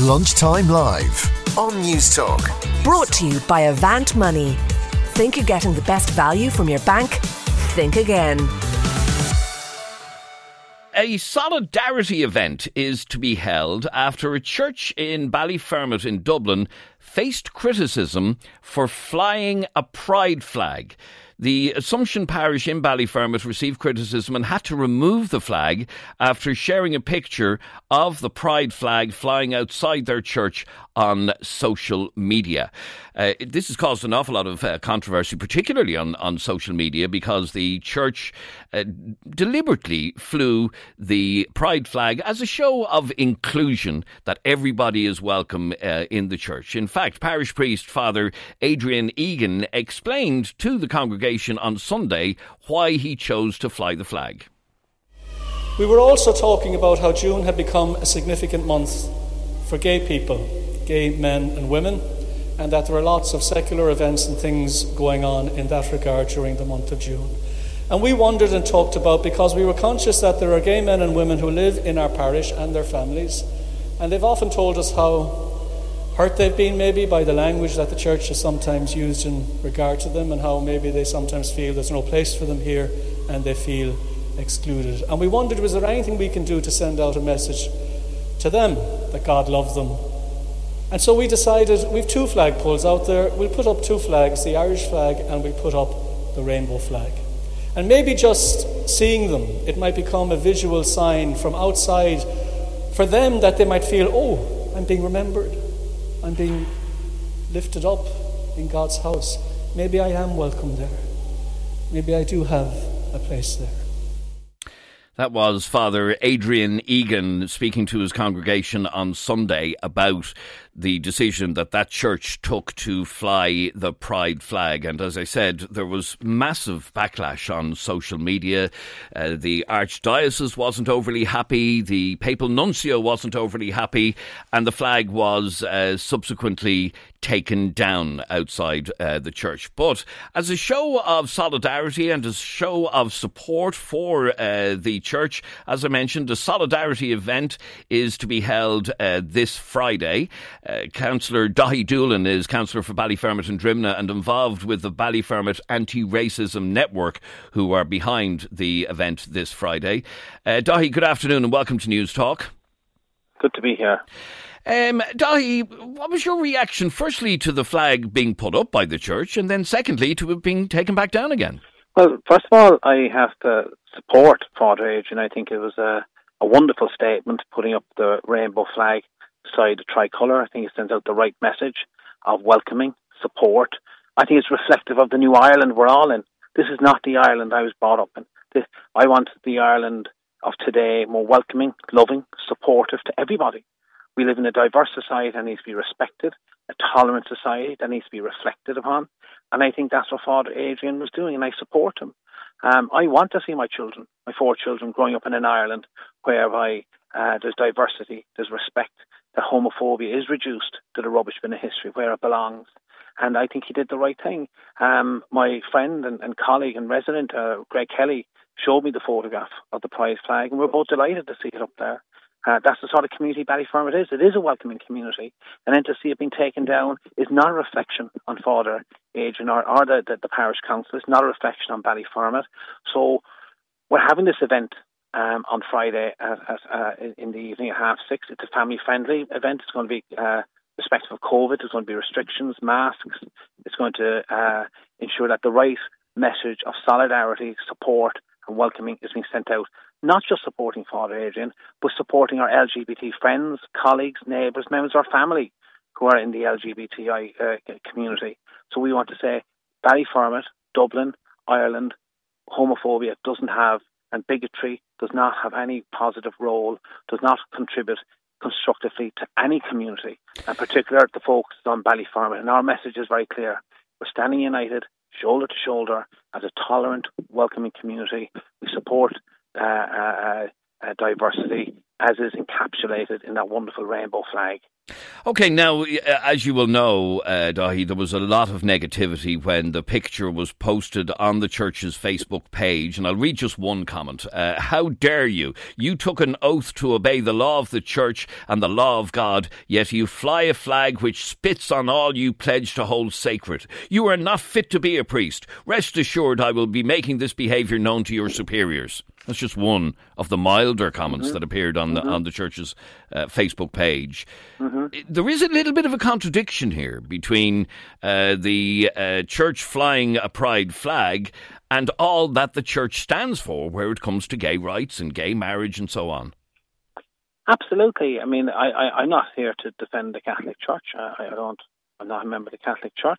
Lunchtime Live on News Talk. Brought to you by Avant Money. Think you're getting the best value from your bank? Think again. A solidarity event is to be held after a church in Ballyfermot in Dublin faced criticism for flying a pride flag. The Assumption Parish in Ballyfermot received criticism and had to remove the flag after sharing a picture of the pride flag flying outside their church on social media. This has caused an awful lot of controversy, particularly on social media, because the church deliberately flew the pride flag as a show of inclusion, that everybody is welcome in the church. In fact, parish priest Father Adrian Egan explained to the congregation on Sunday why he chose to fly the flag. We were also talking about how June had become a significant month for gay people, gay men and women, and that there are lots of secular events and things going on in that regard during the month of June. And we wondered and talked about, because we were conscious that there are gay men and women who live in our parish and their families, and they've often told us how hurt they've been maybe by the language that the church has sometimes used in regard to them, and how maybe they sometimes feel there's no place for them here and they feel excluded. And we wondered, was there anything we can do to send out a message to them that God loves them? And so we decided, we've 2 flagpoles out there, we'll put up 2 flags, the Irish flag and we'll put up the rainbow flag. And maybe just seeing them, it might become a visual sign from outside for them, that they might feel, oh, I'm being remembered, I'm being lifted up in God's house. Maybe I am welcome there. Maybe I do have a place there. That was Father Adrian Egan speaking to his congregation on Sunday about the decision that church took to fly the pride flag. And as I said, there was massive backlash on social media. The Archdiocese wasn't overly happy, the Papal Nuncio wasn't overly happy, and the flag was subsequently taken down outside the church. But as a show of solidarity and as a show of support for the church, as I mentioned, a solidarity event is to be held this Friday. Councillor Dahi Doolan is councillor for Ballyfermot and Drimnagh and involved with the Ballyfermot Anti-Racism Network, who are behind the event this Friday. Dahi, good afternoon and welcome to News Talk. Good to be here. Dahi, what was your reaction, firstly, to the flag being put up by the church, and then secondly, to it being taken back down again? Well, first of all, I have to support Father Adrian. I think it was a wonderful statement, putting up the rainbow flag beside the tricolour. I think it sends out the right message of welcoming, support. I think it's reflective of the new Ireland we're all in. This is not the Ireland I was brought up in. I want the Ireland of today more welcoming, loving, supportive to everybody. We live in a diverse society that needs to be respected, a tolerant society that needs to be reflected upon. And I think that's what Father Adrian was doing, and I support him. I want to see my children, my 4 children, growing up in an Ireland whereby there's diversity, there's respect, that homophobia is reduced to the rubbish bin of history where it belongs. And I think he did the right thing. My friend and colleague and resident, Greg Kelly, showed me the photograph of the pride flag, and we're both delighted to see it up there. That's the sort of community Ballyfermot is. It is a welcoming community. And then to see it being taken down is not a reflection on Father Adrian or the parish council. It's not a reflection on Ballyfermot. So we're having this event on Friday in the evening at 6:30. It's a family-friendly event. It's going to be respective of COVID. There's going to be restrictions, masks. It's going to ensure that the right message of solidarity, support and welcoming is being sent out. Not just supporting Father Adrian, but supporting our LGBT friends, colleagues, neighbours, members of our family who are in the LGBTI community. So we want to say Ballyfermot, Dublin, Ireland, homophobia doesn't have, and bigotry does not have any positive role, does not contribute constructively to any community, and particularly the focus on Ballyfermot. And our message is very clear. We're standing united, shoulder to shoulder, as a tolerant, welcoming community. We support diversity, as is encapsulated in that wonderful rainbow flag. OK, now, as you will know, Dahi, there was a lot of negativity when the picture was posted on the church's Facebook page, and I'll read just one comment. How dare you? You took an oath to obey the law of the church and the law of God, yet you fly a flag which spits on all you pledge to hold sacred. You are not fit to be a priest. Rest assured I will be making this behaviour known to your superiors. That's just one of the milder comments that appeared on the church's Facebook page. There is a little bit of a contradiction here between the church flying a pride flag and all that the church stands for where it comes to gay rights and gay marriage and so on. Absolutely. I mean, I'm not here to defend the Catholic Church. I'm not a member of the Catholic Church.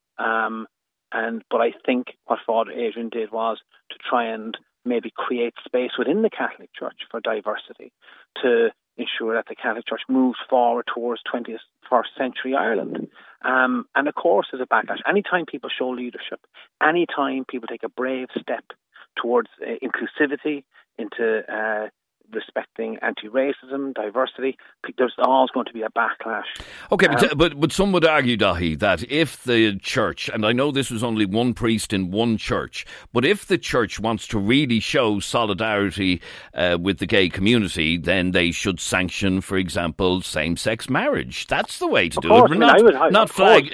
But I think what Father Adrian did was to try and maybe create space within the Catholic Church for diversity, to ensure that the Catholic Church moves forward towards 21st century Ireland. And of course, there's a backlash. Anytime people show leadership, anytime people take a brave step towards inclusivity, into respecting anti-racism, diversity, there's always going to be a backlash. OK, but some would argue, Dahi, that if the church, and I know this was only one priest in one church, but if the church wants to really show solidarity with the gay community, then they should sanction, for example, same-sex marriage. That's the way to do it. Not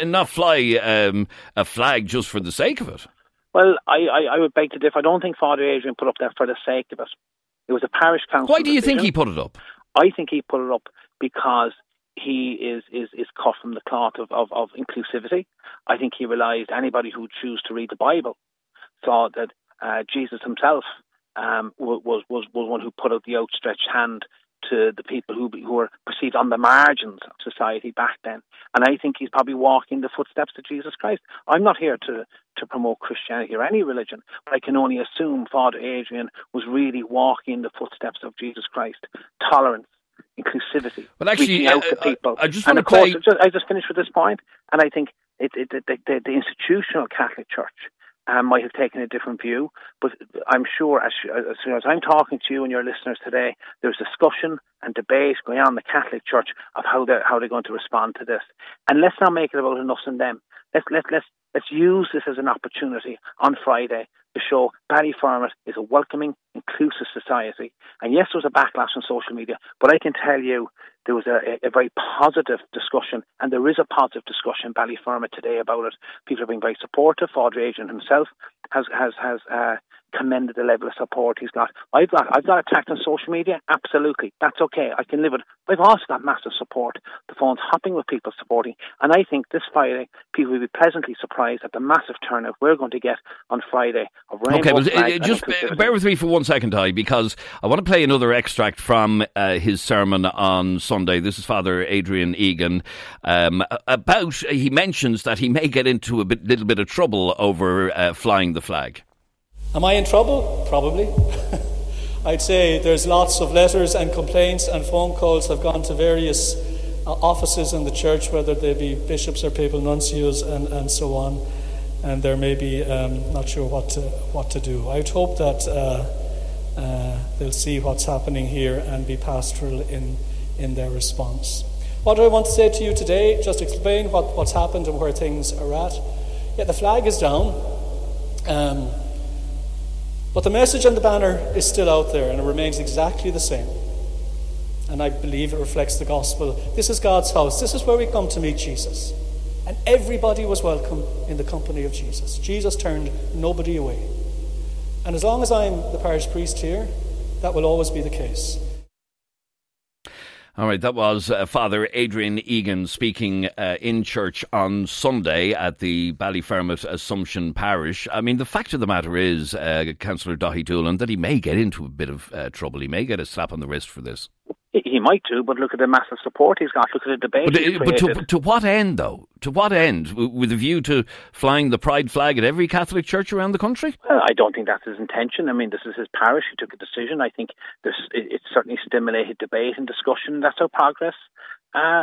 fly a flag just for the sake of it. Well, I would beg to differ. I don't think Father Adrian put up that for the sake of it. It was a parish council. Why do you think he put it up? I think he put it up because he is cut from the cloth of inclusivity. I think he realised anybody who would choose to read the Bible saw that Jesus himself was one who put out the outstretched hand to the people who were perceived on the margins of society back then. And I think he's probably walking the footsteps of Jesus Christ. I'm not here to promote Christianity or any religion, but I can only assume Father Adrian was really walking the footsteps of Jesus Christ. Tolerance, inclusivity, reaching out to people. I just finish with this point, and I think the institutional Catholic Church might have taken a different view, but I'm sure as soon as I'm talking to you and your listeners today, there's discussion and debate going on in the Catholic Church of how they're going to respond to this. And let's not make it about us and them. Let's use this as an opportunity on Friday to show Ballyfermot is a welcoming, inclusive society. And yes, there was a backlash on social media, but I can tell you there was a very positive discussion, and there is a positive discussion in Ballyfermot today about it. People are being very supportive. Father Adrian himself has commended the level of support he's got. I've got attacked on social media. Absolutely, that's okay. I can live with it. I've also got massive support. The phone's hopping with people supporting, and I think this Friday people will be pleasantly surprised at the massive turnout we're going to get on Friday. Okay, but just bear with me for 1 second, Ty, because I want to play another extract from his sermon on Sunday. This is Father Adrian Egan. He mentions that he may get into little bit of trouble over flying the flag. Am I in trouble? Probably. I'd say there's lots of letters and complaints and phone calls have gone to various offices in the church, whether they be bishops or papal nuncios and so on, and they're maybe not sure what to do. I would hope that they'll see what's happening here and be pastoral in their response. What do I want to say to you today? Just explain what's happened and where things are at. Yeah, the flag is down. But the message on the banner is still out there and it remains exactly the same. And I believe it reflects the gospel. This is God's house. This is where we come to meet Jesus. And everybody was welcome in the company of Jesus. Jesus turned nobody away. And as long as I'm the parish priest here, that will always be the case. All right, that was Father Adrian Egan speaking in church on Sunday at the Ballyfermot Assumption Parish. I mean, the fact of the matter is, Councillor Dahi Doolan, that he may get into a bit of trouble. He may get a slap on the wrist for this. He might do, but look at the massive support he's got. Look at the debate. But to what end, though? To what end? With a view to flying the pride flag at every Catholic church around the country? Well, I don't think that's his intention. I mean, this is his parish. He took a decision. I think it certainly stimulated debate and discussion. That's how progress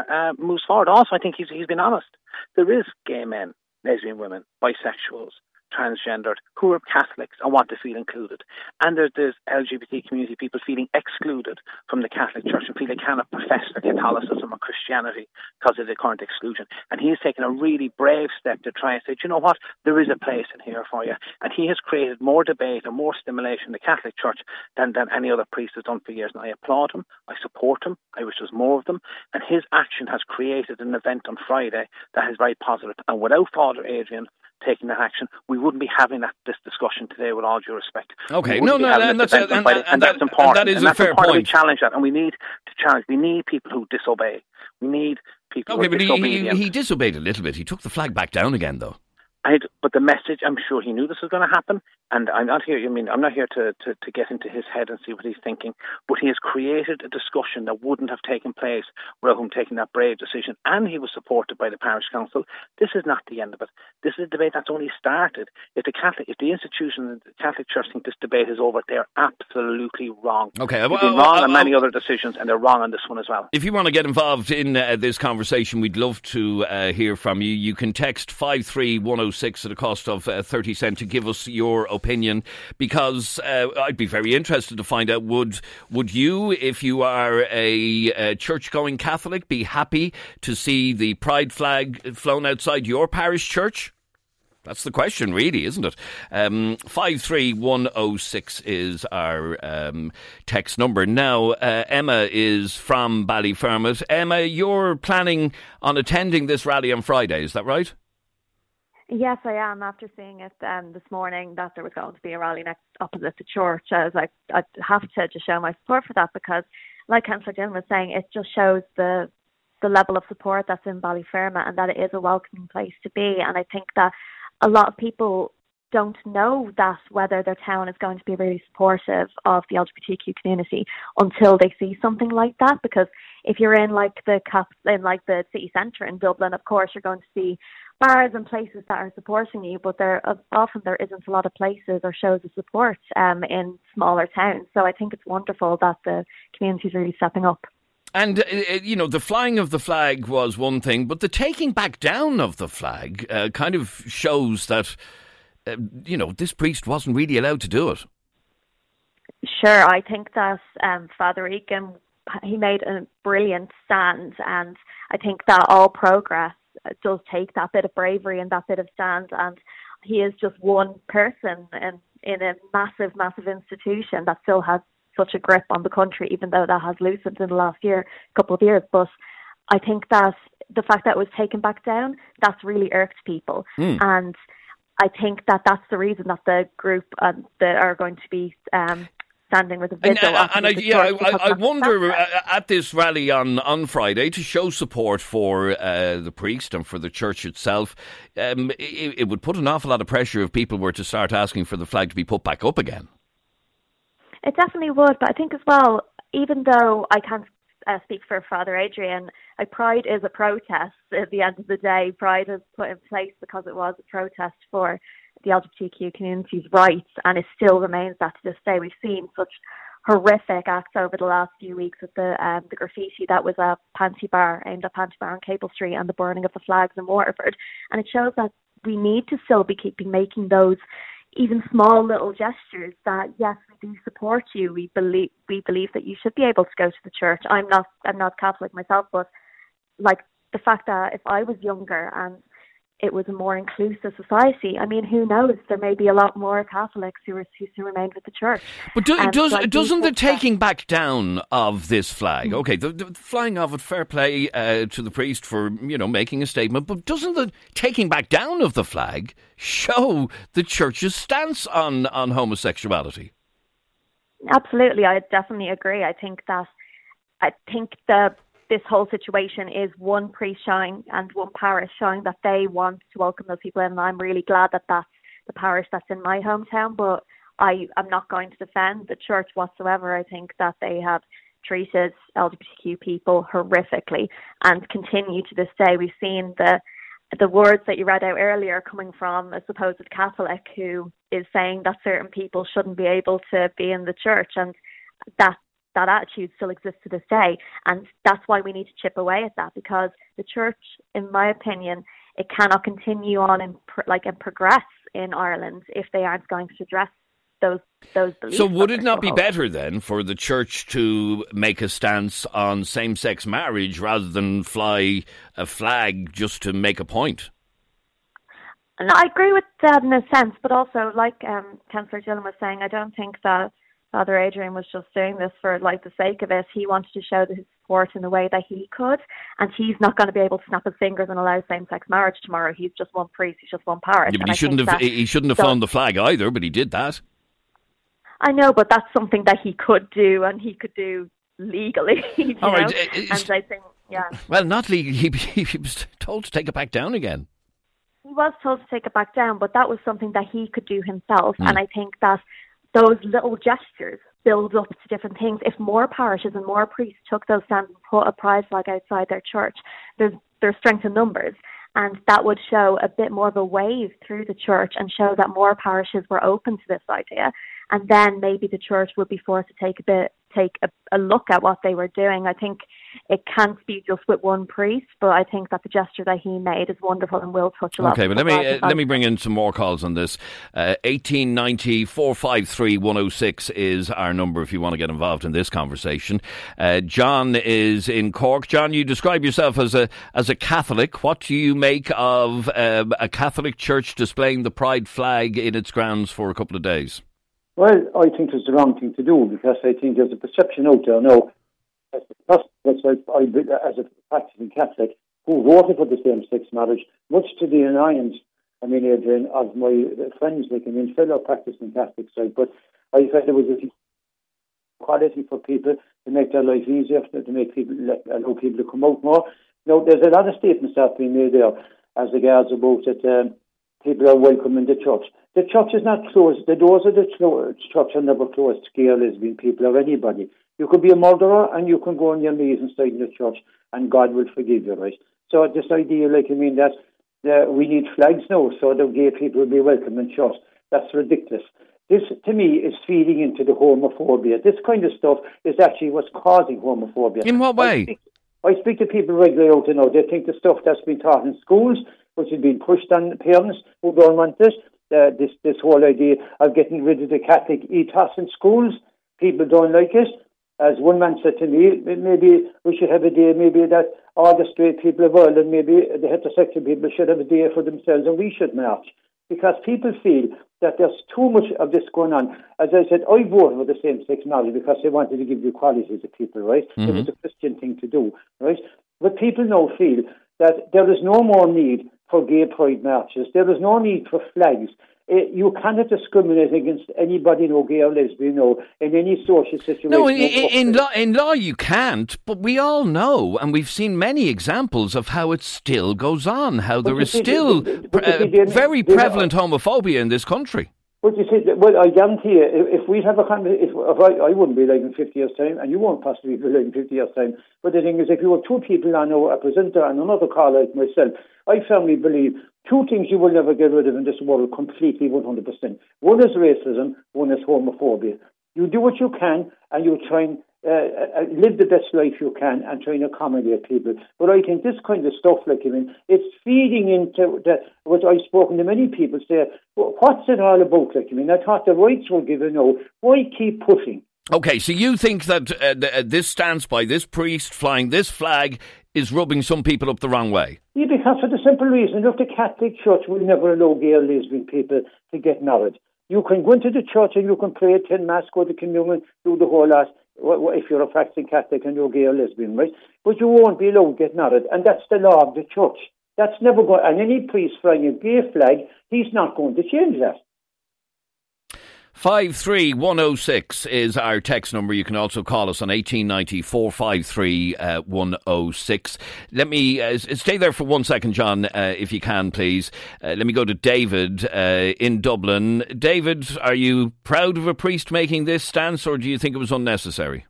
moves forward. Also, I think he's been honest. There is gay men, lesbian women, bisexuals, transgendered, who are Catholics and want to feel included. And there's LGBT community people feeling excluded from the Catholic Church and feel they cannot profess their Catholicism or Christianity because of the current exclusion. And he has taken a really brave step to try and say, you know what, there is a place in here for you. And he has created more debate and more stimulation in the Catholic Church than any other priest has done for years. And I applaud him, I support him, I wish there was more of them. And his action has created an event on Friday that is very positive. And without Father Adrian taking that action, we wouldn't be having this discussion today, with all due respect. Okay, and that's important. And that is a fair point. We challenge that, and we need to challenge. We need people who disobey. We need people who are disobedient. He disobeyed a little bit. He took the flag back down again, though. But the message, I'm sure he knew this was going to happen, and I'm not here to get into his head and see what he's thinking, but he has created a discussion that wouldn't have taken place without him taking that brave decision, and he was supported by the parish council. This is not the end of it. This is a debate that's only started. If the institution, the Catholic Church, think this debate is over, they're absolutely wrong. Okay, they've been wrong on many other decisions, and they're wrong on this one as well. If you want to get involved in this conversation, we'd love to hear from you. You can text 53106 at a cost of 30 cents to give us your opinion, because I'd be very interested to find out, would you, if you are a church-going Catholic, be happy to see the pride flag flown outside your parish church? That's the question, really, isn't it? 53106 is our text number. Now, Emma is from Ballyfermot. Emma, you're planning on attending this rally on Friday, is that right? Yes, I am. After seeing it this morning that there was going to be a rally next opposite the church, I was like, I'd have to show my support for that, because, like Councillor Dillon was saying, it just shows the level of support that's in Ballyfermot, and that it is a welcoming place to be. And I think that a lot of people don't know that whether their town is going to be really supportive of the LGBTQ community until they see something like that. Because if you're in the city centre in Dublin, of course you're going to see bars and places that are supporting you, but there isn't a lot of places or shows of support in smaller towns. So I think it's wonderful that the community is really stepping up. And, the flying of the flag was one thing, but the taking back down of the flag kind of shows that, this priest wasn't really allowed to do it. Sure, I think that Father Egan, he made a brilliant stand, and I think that all progress does take that bit of bravery and that bit of stand, and he is just one person in a massive, massive institution that still has such a grip on the country, even though that has loosened in the last couple of years. But I think that the fact that it was taken back down, that's really irked people. And I think that that's the reason that the group that are going to be standing with a vigil. I wonder at this rally on Friday, to show support for the priest and for the church itself, it would put an awful lot of pressure if people were to start asking for the flag to be put back up again. It definitely would, but I think as well, even though I can't speak for Father Adrian, Pride is a protest. At the end of the day, Pride is put in place because it was a protest for the LGBTQ community's rights, and it still remains that to this day. We've seen such horrific acts over the last few weeks with the graffiti that was a panty bar, aimed at Panty Bar on Cable Street, and the burning of the flags in Waterford. And it shows that we need to still be making those even small little gestures that, yes, we do support you. We believe that you should be able to go to the church. I'm not Catholic myself, but like the fact that if I was younger and it was a more inclusive society, I mean, who knows? There may be a lot more Catholics who remained with the church. But doesn't the taking back down of this flag, okay, the flying of it, fair play to the priest for, making a statement, but doesn't the taking back down of the flag show the church's stance on homosexuality? Absolutely, I definitely agree. I think this whole situation is one priest showing and one parish showing that they want to welcome those people in, and I'm really glad that that's the parish that's in my hometown. But I'm not going to defend the church whatsoever. I think that they have treated LGBTQ people horrifically and continue to this day. We've seen the words that you read out earlier coming from a supposed Catholic who is saying that certain people shouldn't be able to be in the church, and that attitude still exists to this day. And that's why we need to chip away at that, because the church, in my opinion, it cannot continue on and progress in Ireland if they aren't going to address those beliefs. So would it not be better then for the church to make a stance on same-sex marriage rather than fly a flag just to make a point? No, I agree with that in a sense, but also, like Councillor Gillen was saying, I don't think that Father Adrian was just doing this for the sake of it. He wanted to show his support in the way that he could, and he's not going to be able to snap his fingers and allow same-sex marriage tomorrow. He's just one priest, he's just one parish. Yeah, but he shouldn't have flown the flag either, but he did that. I know, but that's something that he could do, and he could do legally. All right. And I think, yeah. Well, not legally. He was told to take it back down again. He was told to take it back down, but that was something that he could do himself. And I think that those little gestures build up to different things. If more parishes and more priests took those stands and put a pride flag outside their church, there's strength in numbers. And that would show a bit more of a wave through the church and show that more parishes were open to this idea. And then maybe the church would be forced to take a look at what they were doing. I think it can't be just with one priest, but I think that the gesture that he made is wonderful and will touch a lot. Okay, but let me bring in some more calls on this. 1890 453 106 is our number if you want to get involved in this conversation. John is in Cork. John, you describe yourself as a Catholic. What do you make of a Catholic church displaying the pride flag in its grounds for a couple of days? Well, I think it's the wrong thing to do, because I think there's a perception out there now, as a practicing Catholic, who voted for the same-sex marriage, much to the annoyance, Adrian, of my friends, fellow practicing Catholics, but I felt there was a quality for people to make their life easier, to make people, allow people to come out more. Now, there's a lot of statements that have been made there as regards about that people are welcome in the church. The church is not closed. The doors of the church are never closed to gay or lesbian people or anybody. You could be a murderer and you can go on your knees inside the church and God will forgive you, right? So this idea, that we need flags now so that gay people will be welcome in church, that's ridiculous. This, to me, is feeding into the homophobia. This kind of stuff is actually what's causing homophobia. In what way? I speak to people regularly out there now. They think the stuff that's been taught in schools, which is being pushed on parents who don't want this, this whole idea of getting rid of the Catholic ethos in schools. People don't like it. As one man said to me, maybe we should have a day, maybe that all the straight people of Ireland, maybe the heterosexual people should have a day for themselves and we should march. Because people feel that there's too much of this going on. As I said, I voted for the same-sex marriage because they wanted to give the equality to people, right? Mm-hmm. It was a Christian thing to do, right? But people now feel that there is no more need for gay pride marches. There is no need for flags. You cannot discriminate against anybody, gay or lesbian, in any social situation. No, in law you can't, but we all know, and we've seen many examples of how it still goes on, how there is still very prevalent homophobia in this country. But you see, well, I guarantee you, if we have a conversation, I wouldn't be alive in 50 years' time, and you won't possibly be alive in 50 years' time. But the thing is, if you have two people on a presenter and another caller like myself, I firmly believe two things you will never get rid of in this world completely, 100%. One is racism, one is homophobia. You do what you can, and you try and live the best life you can and try and accommodate people. But I think this kind of stuff, it's feeding into what I've spoken to many people say, what's it all about? I thought the rights were given now. Why keep pushing? Okay, so you think that this stance by this priest flying this flag is rubbing some people up the wrong way? Yeah, because for the simple reason, look, the Catholic Church will never allow gay or lesbian people to get married. You can go into the church and you can pray 10 Mass, go to communion, do the whole lot, if you're a practicing Catholic and you're gay or lesbian, right? But you won't be allowed to get married, and that's the law of the church. That's never going, and any priest flying a gay flag, he's not going to change that. 53106 is our text number. You can also call us on 1890 453 106. Let me stay there for 1 second, John, if you can, please. Let me go to David in Dublin. David, are you proud of a priest making this stance, or do you think it was unnecessary?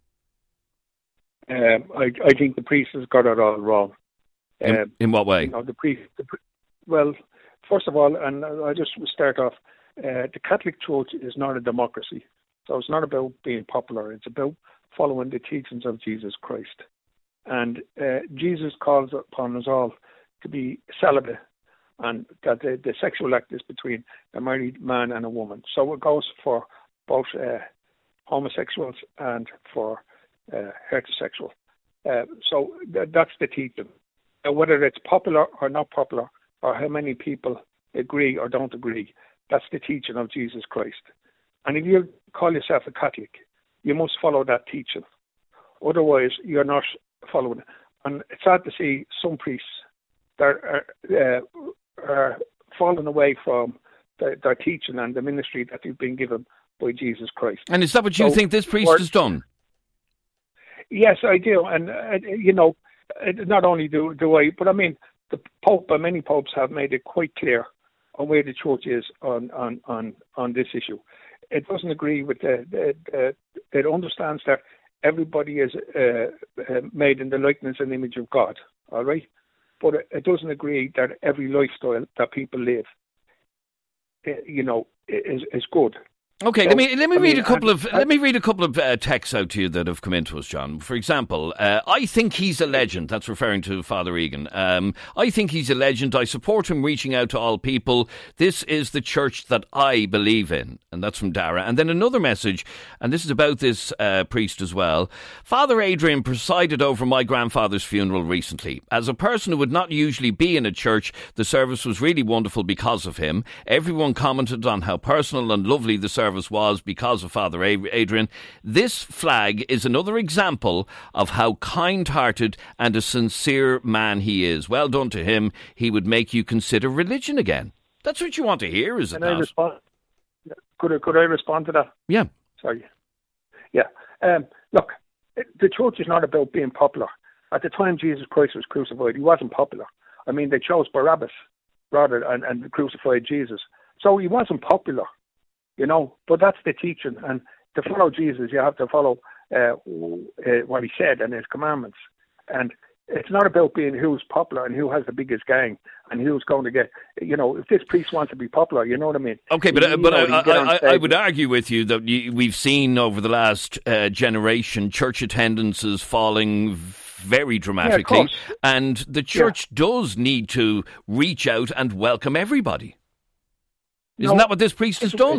I think the priest has got it all wrong. In what way? Well, first of all, and I just start off, the Catholic Church is not a democracy. So it's not about being popular. It's about following the teachings of Jesus Christ. And Jesus calls upon us all to be celibate and that the sexual act is between a married man and a woman. So it goes for both homosexuals and for heterosexual. So that's the teaching. Whether it's popular or not popular, or how many people agree or don't agree, that's the teaching of Jesus Christ. And if you call yourself a Catholic, you must follow that teaching. Otherwise, you're not following it. And it's sad to see some priests that are falling away from their teaching and the ministry that they've been given by Jesus Christ. And is that what you think this priest has done? Yes, I do. And, not only do I, but I mean, the Pope and many popes have made it quite clear on where the church is on this issue. It doesn't agree with it understands that everybody is made in the likeness and image of God, all right? But it doesn't agree that every lifestyle that people live, is good. Okay, so, let me read a couple of texts out to you that have come into us, John. For example, I think he's a legend. That's referring to Father Egan. I think he's a legend. I support him reaching out to all people. This is the church that I believe in. And that's from Dara. And then another message, and this is about this priest as well. Father Adrian presided over my grandfather's funeral recently. As a person who would not usually be in a church, the service was really wonderful because of him. Everyone commented on how personal and lovely the service was because of Father Adrian. This flag is another example of how kind-hearted and a sincere man he is. Well done to him. He would make you consider religion again. That's what you want to hear, is it not? Could I respond to that? Yeah. Sorry. Yeah. Look, the church is not about being popular. At the time Jesus Christ was crucified, he wasn't popular. I mean, they chose Barabbas and crucified Jesus. So he wasn't popular. But that's the teaching. And to follow Jesus, you have to follow what he said and his commandments. And it's not about being who's popular and who has the biggest gang and who's going to get, if this priest wants to be popular, you know what I mean? Okay, but I would argue with you that we've seen over the last generation church attendances falling very dramatically. Yeah, and the church does need to reach out and welcome everybody. Isn't that what this priest has done?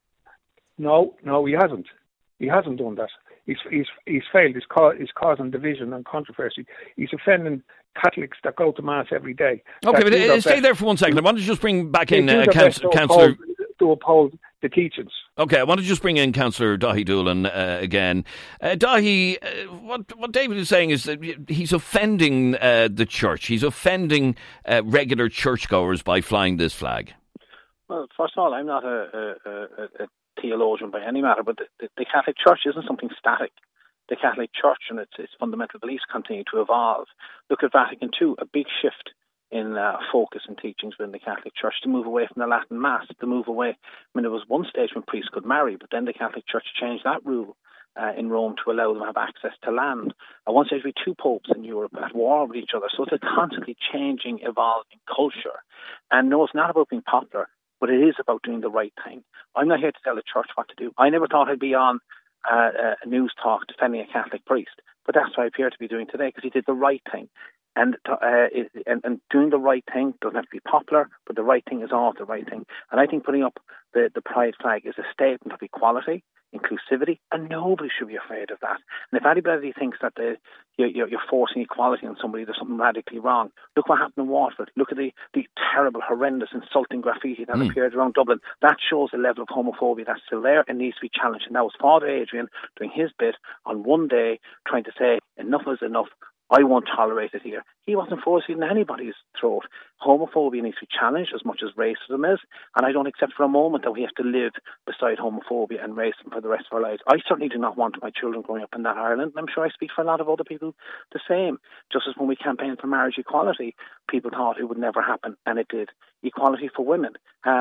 No, he hasn't. He hasn't done that. He's failed. He's causing division and controversy. He's offending Catholics that go to Mass every day. Okay, but stay there for 1 second. I want to just bring back in Councillor... To uphold the teachings. Okay, I want to just bring in Councillor Dahi Doolan again. Dahi, what David is saying is that he's offending the church. He's offending regular churchgoers by flying this flag. Well, first of all, I'm not a theologian by any matter, but the Catholic Church isn't something static. The Catholic Church and its fundamental beliefs continue to evolve. Look at Vatican II, a big shift in focus and teachings within the Catholic Church to move away from the Latin Mass, to move away. There was one stage when priests could marry, but then the Catholic Church changed that rule in Rome to allow them to have access to land. At one stage, we had two popes in Europe at war with each other. So it's a constantly changing, evolving culture. And no, it's not about being popular, but it is about doing the right thing. I'm not here to tell the church what to do. I never thought I'd be on a news talk defending a Catholic priest, but that's what I appear to be doing today, because he did the right thing. And doing the right thing doesn't have to be popular, but the right thing is always the right thing. And I think putting up the pride flag is a statement of equality, inclusivity, and nobody should be afraid of that. And if anybody thinks that you're forcing equality on somebody, there's something radically wrong. Look what happened in Waterford. Look at the terrible, horrendous, insulting graffiti that appeared around Dublin. That shows a level of homophobia that's still there and needs to be challenged. And that was Father Adrian doing his bit on one day, trying to say enough is enough. I won't tolerate it here. He wasn't forcing anybody's throat. Homophobia needs to be challenged as much as racism is, and I don't accept for a moment that we have to live beside homophobia and racism for the rest of our lives. I certainly do not want my children growing up in that Ireland, and I'm sure I speak for a lot of other people the same. Just as when we campaigned for marriage equality, people thought it would never happen, and it did. Equality for women,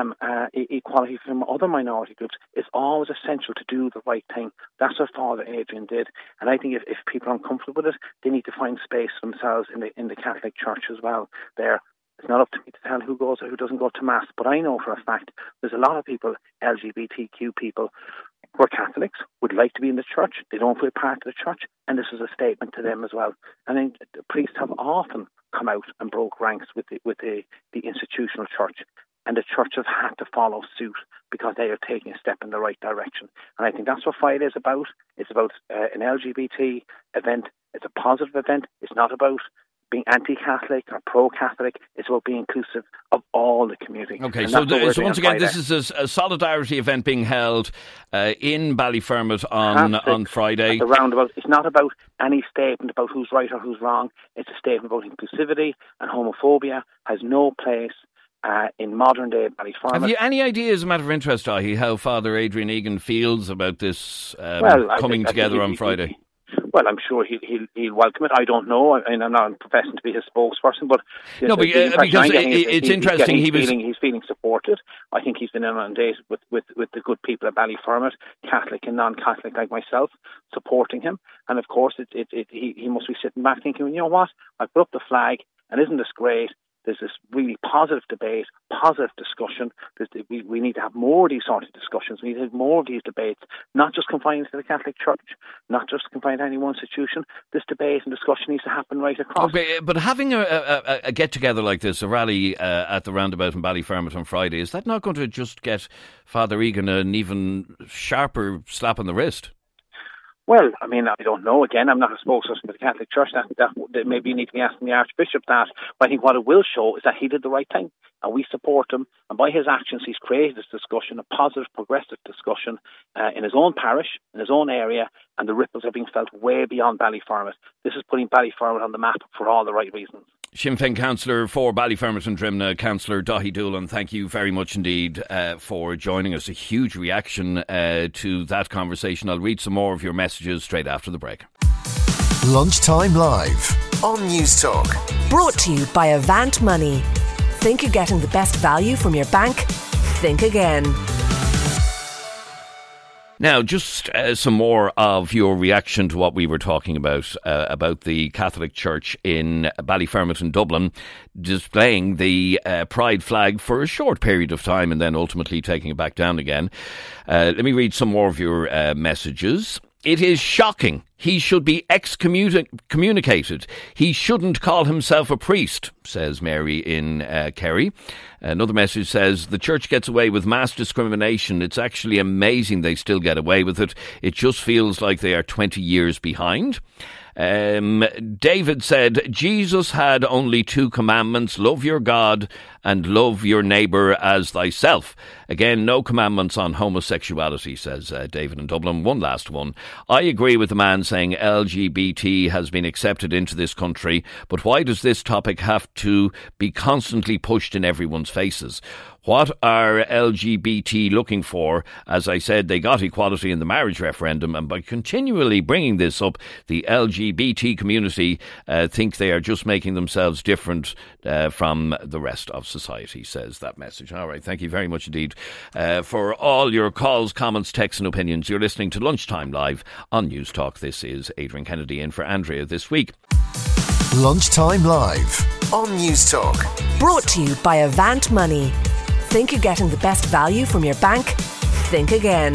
equality from other minority groups is always essential to do the right thing. That's what Father Adrian did, and I think if people are uncomfortable with it, they need to find space for themselves in the Catholic Church as well. It's not up to me to tell who goes or who doesn't go to Mass, but I know for a fact there's a lot of people, LGBTQ people, who are Catholics, would like to be in the church. They don't feel part of the church, and this is a statement to them as well. And then the priests have often come out and broke ranks with the institutional church. And the church have had to follow suit because they are taking a step in the right direction. And I think that's what Friday is about. It's about an LGBT event. It's a positive event. It's not about being anti-Catholic or pro-Catholic. It's about being inclusive of all the community. Okay, so once again, this is a solidarity event being held in Ballyfermot on Friday. At the roundabout. It's not about any statement about who's right or who's wrong. It's a statement about inclusivity, and homophobia has no place in modern day Ballyfermot. Have you any idea, as a matter of interest, Dahi, how Father Adrian Egan feels about this coming together on Friday? Well, I'm sure he'll welcome it. I don't know. I mean, I'm not professing to be his spokesperson, but no, because it's interesting. He's feeling supported. I think he's been inundated with the good people at Ballyfermot, Catholic and non-Catholic like myself, supporting him. And of course, he must be sitting back thinking, you know what? I put up the flag, and isn't this great? There's this really positive debate, positive discussion. We need to have more of these sort of discussions. We need to have more of these debates, not just confined to the Catholic Church, not just confined to any one institution. This debate and discussion needs to happen right across. Okay, but having a get-together like this, a rally at the roundabout in Ballyfermot on Friday, is that not going to just get Father Egan an even sharper slap on the wrist? Well, I mean, I don't know. Again, I'm not a spokesperson for the Catholic Church. That maybe you need to be asking the Archbishop that. But I think what it will show is that he did the right thing, and we support him. And by his actions, he's created this discussion, a positive, progressive discussion in his own parish, in his own area, and the ripples are being felt way beyond Ballyfermot. This is putting Ballyfermot on the map for all the right reasons. Sinn Féin councillor for Ballyfermot and Drimnagh, Councillor Dahi Doolan, thank you very much indeed for joining us. A huge reaction to that conversation. I'll read some more of your messages straight after the break. Lunchtime Live on News Talk. Brought to you by Avant Money. Think you're getting the best value from your bank? Think again. Now, just some more of your reaction to what we were talking about the Catholic Church in Ballyfermot and Dublin displaying the pride flag for a short period of time and then ultimately taking it back down again. Let me read some more of your messages. It is shocking. He should be excommunicated. He shouldn't call himself a priest, says Mary in Kerry. Another message says, the church gets away with mass discrimination. It's actually amazing they still get away with it. It just feels like they are 20 years behind. David said, Jesus had only 2 commandments, love your God and love your neighbour as thyself. Again, no commandments on homosexuality, says David in Dublin. One last one. I agree with the man saying LGBT has been accepted into this country, but why does this topic have to be constantly pushed in everyone's faces? What are LGBT looking for? As I said, they got equality in the marriage referendum, and by continually bringing this up, the LGBT community think they are just making themselves different from the rest of society, says that message. All right, thank you very much indeed for all your calls, comments, texts and opinions. You're listening to Lunchtime Live on News Talk. This is Adrian Kennedy in for Andrea this week. Lunchtime Live on News Talk. Brought to you by Avant Money. Think you're getting the best value from your bank? Think again.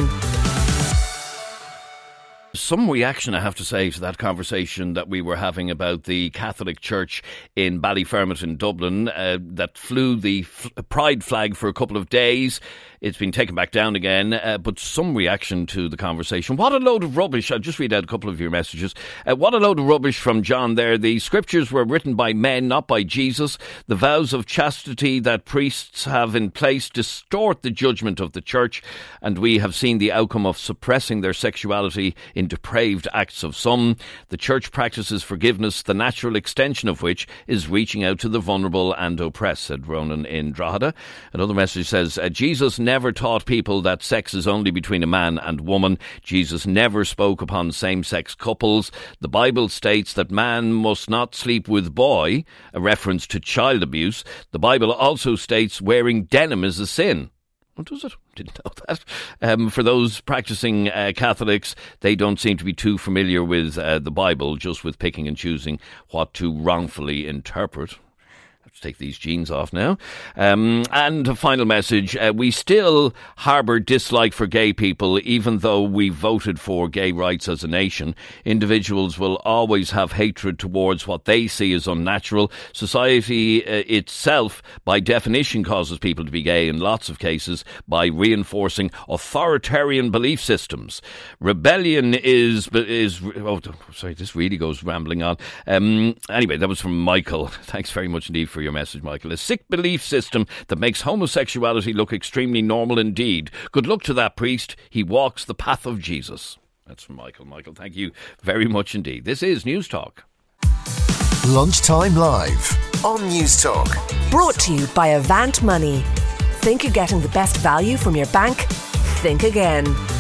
Some reaction, I have to say, to that conversation that we were having about the Catholic Church in Ballyfermot in Dublin that flew the pride flag for a couple of days. It's been taken back down again, but some reaction to the conversation. What a load of rubbish. I'll just read out a couple of your messages. What a load of rubbish from John there. The scriptures were written by men, not by Jesus. The vows of chastity that priests have in place distort the judgment of the church, and we have seen the outcome of suppressing their sexuality in depraved acts of some. The church practices forgiveness, the natural extension of which is reaching out to the vulnerable and oppressed, said Ronan in Drogheda. Another message says, Jesus never taught people that sex is only between a man and woman. Jesus never spoke upon same-sex couples. The Bible states that man must not sleep with boy, a reference to child abuse. The Bible also states wearing denim is a sin. What was it? Didn't know that. For those practicing Catholics, they don't seem to be too familiar with the Bible, just with picking and choosing what to wrongfully interpret. to take these jeans off now. And a final message. We still harbour dislike for gay people, even though we voted for gay rights as a nation. Individuals will always have hatred towards what they see as unnatural. Society itself, by definition, causes people to be gay in lots of cases by reinforcing authoritarian belief systems. Rebellion is sorry, this really goes rambling on. Anyway, that was from Michael. Thanks very much indeed for your message, Michael. A sick belief system that makes homosexuality look extremely normal indeed. Good luck to that priest. He walks the path of Jesus. That's from Michael. Michael, thank you very much indeed. This is News Talk. Lunchtime Live on News Talk. Brought to you by Avant Money. Think you're getting the best value from your bank? Think again.